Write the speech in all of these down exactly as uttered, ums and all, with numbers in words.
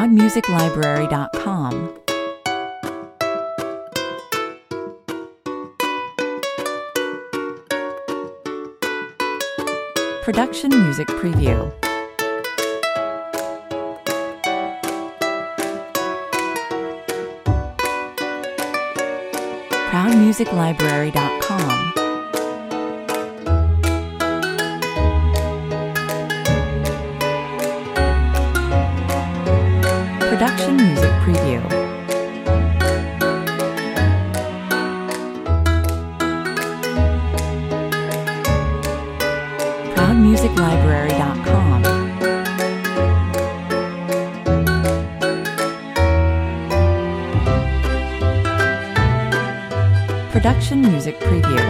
proud music library dot com. Production Music Preview. proud music library dot com. Production Music Preview. proud music library dot com. Production Music Preview.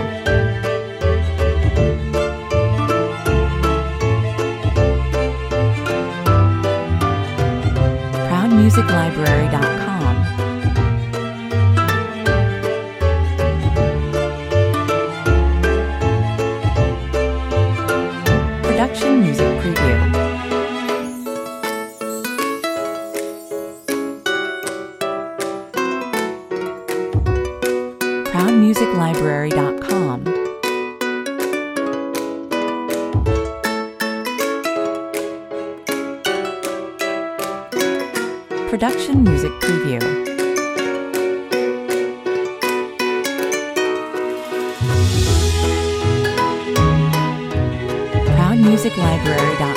proud music library dot com. Production Music Preview. proud music library dot com. Production Music Preview. proud music library dot com.